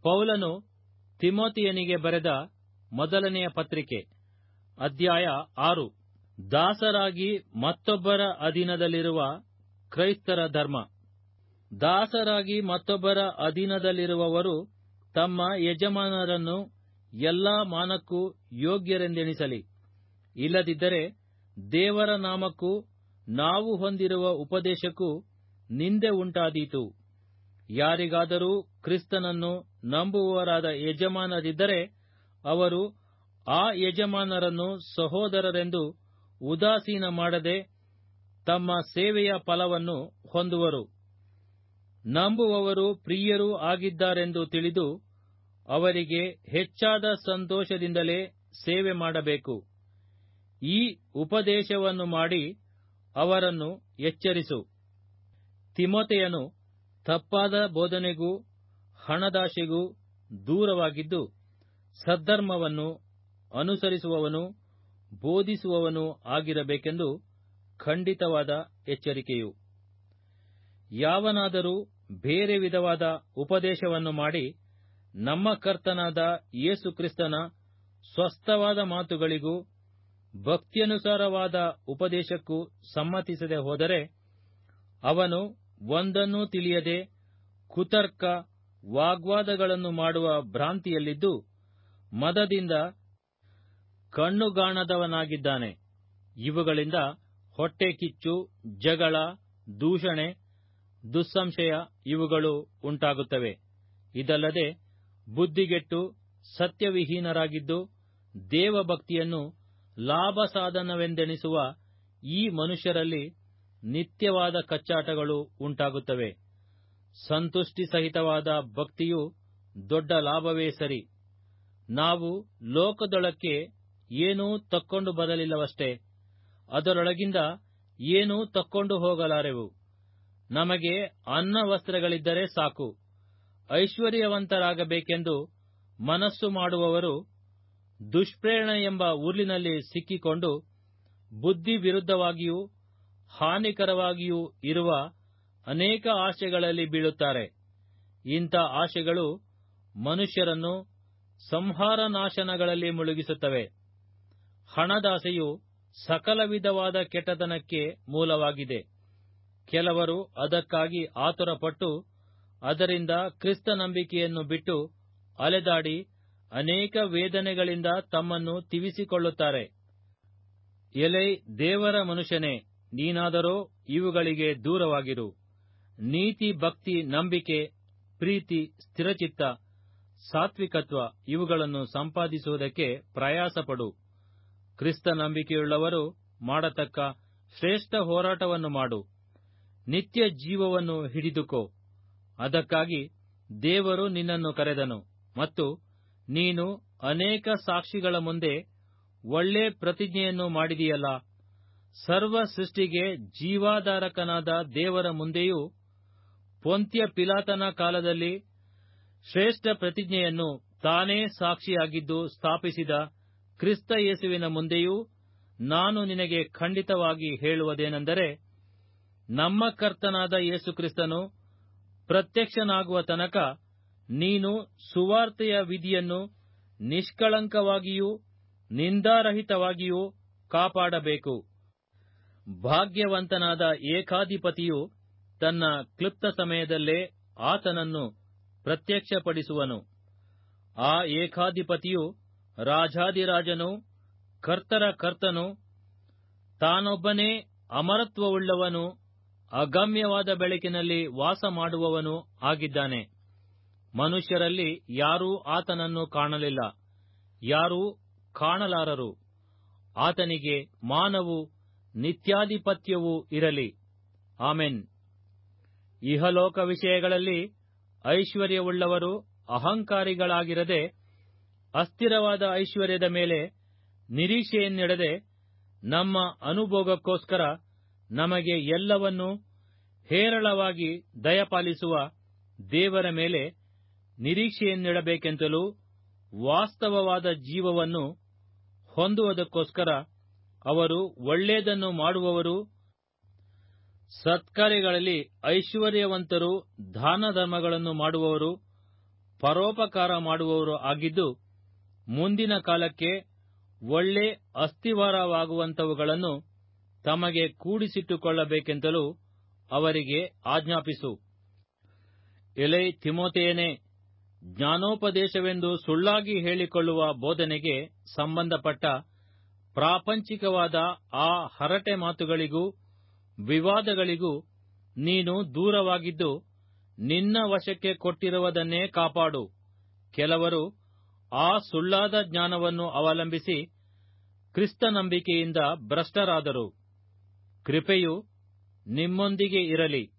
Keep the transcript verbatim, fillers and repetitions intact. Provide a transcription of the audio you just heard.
ಪೌಲನು ತಿಮೋತಿಯನಿಗೆ ಬರೆದ ಮೊದಲನೆಯ ಪತ್ರಿಕೆ, ಅಧ್ಯಾಯ ಆರು. ದಾಸರಾಗಿ ಮತ್ತೊಬ್ಬರ ಅಧೀನದಲ್ಲಿರುವ ಕ್ರೈಸ್ತರ ಧರ್ಮ. ದಾಸರಾಗಿ ಮತ್ತೊಬ್ಬರ ಅಧೀನದಲ್ಲಿರುವವರು ತಮ್ಮ ಯಜಮಾನರನ್ನು ಎಲ್ಲಾ ಮಾನಕ್ಕೂ ಯೋಗ್ಯರೆಂದೆಣಿಸಲಿ. ಇಲ್ಲದಿದ್ದರೆ ದೇವರ ನಾಮಕ್ಕೂ ನಾವು ಹೊಂದಿರುವ ಉಪದೇಶಕ್ಕೂ ನಿಂದೆ ಉಂಟಾದೀತು. ಯಾರಿಗಾದರೂ ಕ್ರಿಸ್ತನನ್ನು ನಂಬುವವರಾದ ಯಜಮಾನರಿದ್ದರೆ ಅವರು ಆ ಯಜಮಾನರನ್ನು ಸಹೋದರರೆಂದು ಉದಾಸೀನ ಮಾಡದೆ ತಮ್ಮ ಸೇವೆಯ ಫಲವನ್ನು ಹೊಂದುವರು. ನಂಬುವವರು ಪ್ರಿಯರೂ ಆಗಿದ್ದಾರೆಂದು ತಿಳಿದು ಅವರಿಗೆ ಹೆಚ್ಚಾದ ಸಂತೋಷದಿಂದಲೇ ಸೇವೆ ಮಾಡಬೇಕು. ಈ ಉಪದೇಶವನ್ನು ಮಾಡಿ ಅವರನ್ನು ಎಚ್ಚರಿಸು. ತಿಮೋಥೆಯನು ತಪ್ಪಾದ ಬೋಧನೆಗೂ ಹಣದಾಶೆಗೂ ದೂರವಾಗಿದ್ದು ಸದ್ಧರ್ಮವನ್ನು ಅನುಸರಿಸುವವನೂ ಬೋಧಿಸುವವನೂ ಆಗಿರಬೇಕೆಂದು ಖಂಡಿತವಾದ ಎಚ್ಚರಿಕೆಯು. ಯಾವನಾದರೂ ಬೇರೆ ವಿಧವಾದ ಉಪದೇಶವನ್ನು ಮಾಡಿ ನಮ್ಮ ಕರ್ತನಾದ ಯೇಸು ಕ್ರಿಸ್ತನ ಸ್ವಸ್ಥವಾದ ಮಾತುಗಳಿಗೂ ಭಕ್ತಿಯನುಸಾರವಾದ ಉಪದೇಶಕ್ಕೂ ಸಮ್ಮತಿಸದೆ ಹೋದರೆ ಅವನು ಒಂದನ್ನೂ ತಿಳಿಯದೆ ಕುತರ್ಕ ವಾಗ್ವಾದಗಳನ್ನು ಮಾಡುವ ಭ್ರಾಂತಿಯಲ್ಲಿದ್ದು ಮದದಿಂದ ಕಣ್ಣುಗಾಣದವನಾಗಿದ್ದಾನೆ. ಇವುಗಳಿಂದ ಹೊಟ್ಟೆ ಕಿಚ್ಚು, ಜಗಳ, ದೂಷಣೆ, ದುಸ್ಸಂಶಯ ಇವುಗಳು ಉಂಟಾಗುತ್ತವೆ. ಇದಲ್ಲದೆ ಬುದ್ಧಿಗೆಟ್ಟು ಸತ್ಯವಿಹೀನರಾಗಿದ್ದು ದೇವಭಕ್ತಿಯನ್ನು ಲಾಭಸಾಧನವೆಂದೆಣಿಸುವ ಈ ಮನುಷ್ಯರಲ್ಲಿ ನಿತ್ಯವಾದ ಕಚ್ಚಾಟಗಳು ಉಂಟಾಗುತ್ತವೆ. ಸಂತುಷ್ಟಿ ಸಹಿತವಾದ ಭಕ್ತಿಯು ದೊಡ್ಡ ಲಾಭವೇ ಸರಿ. ನಾವು ಲೋಕದೊಳಕ್ಕೆ ಏನೂ ತಕ್ಕೊಂಡು ಬರಲಿಲ್ಲವಷ್ಟೇ, ಅದರೊಳಗಿಂದ ಏನೂ ತಕ್ಕೊಂಡು ಹೋಗಲಾರೆವು. ನಮಗೆ ಅನ್ನ ವಸ್ತ್ರಗಳಿದ್ದರೆ ಸಾಕು. ಐಶ್ವರ್ಯವಂತರಾಗಬೇಕೆಂದು ಮನಸ್ಸು ಮಾಡುವವರು ದುಷ್ಪ್ರೇರಣೆ ಎಂಬ ಉರುಲಿನಲ್ಲಿ ಸಿಕ್ಕಿಕೊಂಡು ಬುದ್ಧಿ ವಿರುದ್ಧವಾಗಿಯೂ ಹಾನಿಕರವಾಗಿಯೂ ಇರುವ ಅನೇಕ ಆಶೆಗಳಲ್ಲಿ ಬೀಳುತ್ತಾರೆ. ಇಂಥ ಆಶೆಗಳು ಮನುಷ್ಯರನ್ನು ಸಂಹಾರನಾಶನಗಳಲ್ಲಿ ಮುಳುಗಿಸುತ್ತವೆ. ಹಣದಾಸೆಯು ಸಕಲ ವಿಧವಾದ ಕೆಟ್ಟತನಕ್ಕೆ ಮೂಲವಾಗಿದೆ. ಕೆಲವರು ಅದಕ್ಕಾಗಿ ಆತುರಪಟ್ಟು ಅದರಿಂದ ಕ್ರಿಸ್ತ ನಂಬಿಕೆಯನ್ನು ಬಿಟ್ಟು ಅಲೆದಾಡಿ ಅನೇಕ ವೇದನೆಗಳಿಂದ ತಮ್ಮನ್ನು ತಿವಿಸಿಕೊಳ್ಳುತ್ತಾರೆ. ಎಲೈ ದೇವರ ಮನುಷ್ಯನೇ, ನೀನಾದರೋ ಇವುಗಳಿಗೆ ದೂರವಾಗಿರು. ನೀತಿ, ಭಕ್ತಿ, ನಂಬಿಕೆ, ಪ್ರೀತಿ, ಸ್ಥಿರಚಿತ್ತ, ಸಾತ್ವಿಕತ್ವ ಇವುಗಳನ್ನು ಸಂಪಾದಿಸುವುದಕ್ಕೆ ಪ್ರಯಾಸಪಡು. ಕ್ರಿಸ್ತ ನಂಬಿಕೆಯುಳ್ಳವರು ಮಾಡತಕ್ಕ ಶ್ರೇಷ್ಠ ಹೋರಾಟವನ್ನು ಮಾಡು. ನಿತ್ಯ ಜೀವವನ್ನು ಹಿಡಿದುಕೋ. ಅದಕ್ಕಾಗಿ ದೇವರು ನಿನ್ನನ್ನು ಕರೆದನು ಮತ್ತು ನೀನು ಅನೇಕ ಸಾಕ್ಷಿಗಳ ಮುಂದೆ ಒಳ್ಳೆ ಪ್ರತಿಜ್ಞೆಯನ್ನು ಮಾಡಿದೆಯಲ್ಲ. ಸರ್ವ ಸೃಷ್ಟಿಗೆ ಜೀವಾಧಾರಕನಾದ ದೇವರ ಮುಂದೆಯೂ ಪೊಂತ್ಯ ಪಿಲಾತನ ಕಾಲದಲ್ಲಿ ಶ್ರೇಷ್ಠ ಪ್ರತಿಜ್ಞೆಯನ್ನು ತಾನೇ ಸಾಕ್ಷಿಯಾಗಿದ್ದು ಸ್ಥಾಪಿಸಿದ ಕ್ರಿಸ್ತ ಯೇಸುವಿನ ಮುಂದೆಯೂ ನಾನು ನಿನಗೆ ಖಂಡಿತವಾಗಿ ಹೇಳುವುದೇನೆಂದರೆ, ನಮ್ಮ ಕರ್ತನಾದ ಯೇಸು ಕ್ರಿಸ್ತನು ಪ್ರತ್ಯಕ್ಷನಾಗುವ ತನಕ ನೀನು ಸುವಾರ್ತೆಯ ವಿಧಿಯನ್ನು ನಿಷ್ಕಳಂಕವಾಗಿಯೂ ನಿಂದಾರಹಿತವಾಗಿಯೂ ಕಾಪಾಡಬೇಕು. ಭಾಗ್ಯವಂತನಾದ ಏಕಾಧಿಪತಿಯು ತನ್ನ ಕ್ಲುಪ್ತ ಸಮಯದಲ್ಲೇ ಆತನನ್ನು ಪ್ರತ್ಯಕ್ಷಪಡಿಸುವನು. ಆ ಏಕಾಧಿಪತಿಯು ರಾಜಾಧಿರಾಜನೂ ಕರ್ತರ ಕರ್ತನೂ ತಾನೊಬ್ಬನೇ ಅಮರತ್ವವುಳ್ಳವನೂ ಅಗಮ್ಯವಾದ ಬೆಳಕಿನಲ್ಲಿ ವಾಸ ಮಾಡುವವನೂ ಆಗಿದ್ದಾನೆ. ಮನುಷ್ಯರಲ್ಲಿ ಯಾರೂ ಆತನನ್ನು ಕಾಣಲಿಲ್ಲ, ಯಾರೂ ಕಾಣಲಾರರು. ಆತನಿಗೆ ಮಾನವೂ ನಿತ್ಯಾಧಿಪತ್ಯವೂ ಇರಲಿ. ಆಮೆನ್. ಇಹಲೋಕ ವಿಷಯಗಳಲ್ಲಿ ಐಶ್ವರ್ಯವುಳ್ಳವರು ಅಹಂಕಾರಿಗಳಾಗಿರದೆ ಅಸ್ಥಿರವಾದ ಐಶ್ವರ್ಯದ ಮೇಲೆ ನಿರೀಕ್ಷೆಯನ್ನಿಡದೆ ನಮ್ಮ ಅನುಭೋಗಕ್ಕೋಸ್ಕರ ನಮಗೆ ಎಲ್ಲವನ್ನೂ ಹೇರಳವಾಗಿ ದಯಪಾಲಿಸುವ ದೇವರ ಮೇಲೆ ನಿರೀಕ್ಷೆಯನ್ನಿಡಬೇಕೆಂತಲೂ ವಾಸ್ತವವಾದ ಜೀವವನ್ನು ಹೊಂದುವುದಕ್ಕೋಸ್ಕರ ಅವರು ಒಳ್ಳೆಯದನ್ನು ಮಾಡುವವರು, ಸತ್ಕಾರ್ಯಗಳಲ್ಲಿ ಐಶ್ವರ್ಯವಂತರು, ದಾನ ಧರ್ಮಗಳನ್ನು ಮಾಡುವವರು, ಪರೋಪಕಾರ ಮಾಡುವವರು ಆಗಿದ್ದು, ಮುಂದಿನ ಕಾಲಕ್ಕೆ ಒಳ್ಳೆ ಅಸ್ತಿವಾರವಾಗುವಂಥವುಗಳನ್ನು ತಮಗೆ ಕೂಡಿಸಿಟ್ಟುಕೊಳ್ಳಬೇಕೆಂತಲೂ ಅವರಿಗೆ ಆಜ್ಞಾಪಿಸು. ಎಲೈ ತಿಮೋಥೆಯನೇ, ಜ್ಞಾನೋಪದೇಶವೆಂದು ಸುಳ್ಳಾಗಿ ಹೇಳಿಕೊಳ್ಳುವ ಬೋಧನೆಗೆ ಸಂಬಂಧಪಟ್ಟ ಪ್ರಾಪಂಚಿಕವಾದ ಆ ಹರಟೆ ಮಾತುಗಳಿಗೂ ವಿವಾದಗಳಿಗೂ ನೀನು ದೂರವಾಗಿದ್ದು, ನಿನ್ನ ವಶಕ್ಕೆ ಕೊಟ್ಟಿರುವುದನ್ನೇ ಕಾಪಾಡು. ಕೆಲವರು ಆ ಸುಳ್ಳಾದ ಜ್ಞಾನವನ್ನು ಅವಲಂಬಿಸಿ ಕ್ರಿಸ್ತನಂಬಿಕೆಯಿಂದ ಭ್ರಷ್ಟರಾದರು. ಕೃಪೆಯು ನಿಮ್ಮೊಂದಿಗೆ ಇರಲಿ.